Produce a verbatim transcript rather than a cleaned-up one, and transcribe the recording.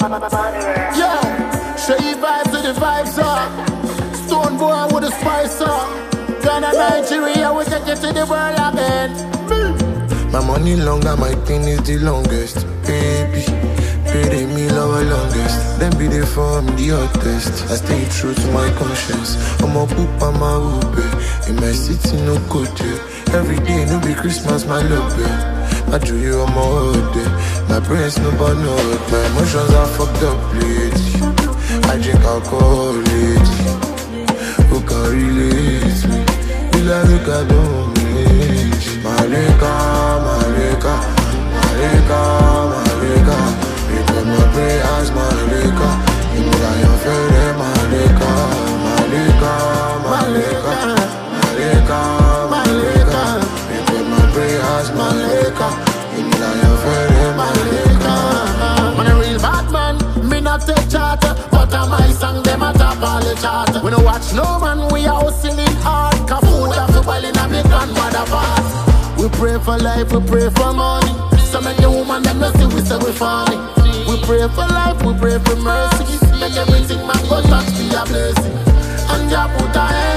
Yo, show you vibes to the vibes up. Stone boy with a spice up. Ghana, Nigeria, we take it to the world again. My money longer, my thing is the longest. Baby, pay me lower longest. Then be there for me the hottest. I stay true to my conscience. I'm a poop, I'm a whoop. In my city, no good. Every day, no be Christmas, my love. I do you, I'm a hood. My brain's no but no. My emotions are fucked up lately. I drink alcohol lately. Who can relate me? You like look at me. Malika, Malika, Malika, Malika. You put my prayers, Malika. You know that you're feeling Malika, Malika, Malika, Malika, Malika. You put my prayers, Malika. You know that you're feeling Malika. Man a real bad man, me not take charter. But on my song, them a top all the charter. We no watch no man, we are hustling hard. Cause food have to boil in a me grandmother pot. We pray for life, we pray for money. So many women them no see we say we funny. We pray for life, we pray for mercy. Make everything man go touch be a blessing. And ya put a